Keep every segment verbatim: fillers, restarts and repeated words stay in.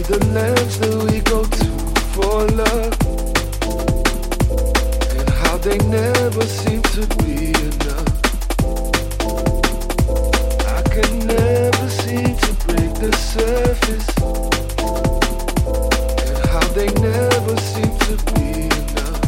the lands that we go to for love, and how they never seem to be enough. I can never seem to break the surface, and how they never seem to be enough.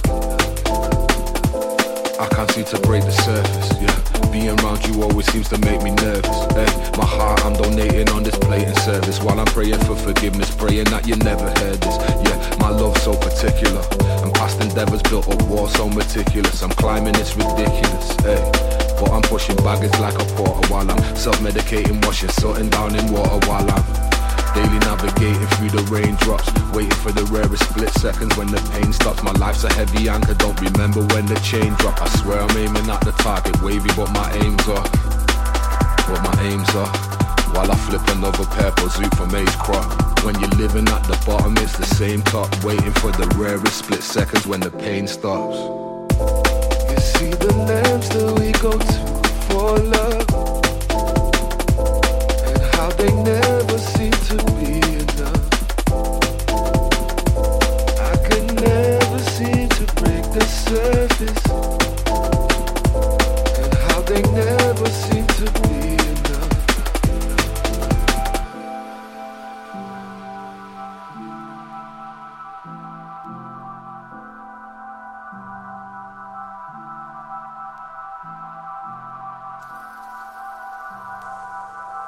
I can't seem to break the surface, yeah. Being around you always seems to make me nervous. Hey, my heart I'm donating on this plating service, while I'm praying for forgiveness, praying that you never heard this. Yeah, my love's so particular, and past endeavors built a wall so meticulous. I'm climbing, it's ridiculous. Hey, but I'm pushing baggage like a porter while I'm self-medicating, washing something down in water while I'm daily navigating through the raindrops, waiting for the rarest split seconds when the pain stops. My life's a heavy anchor, don't remember when the chain drop. I swear I'm aiming at the target, wavy, but my aims are, but my aims are, while I flip another purple zoot from Ace Crop. When you're living at the bottom, it's the same top, waiting for the rarest split seconds when the pain stops. You see the lands that we go to for love,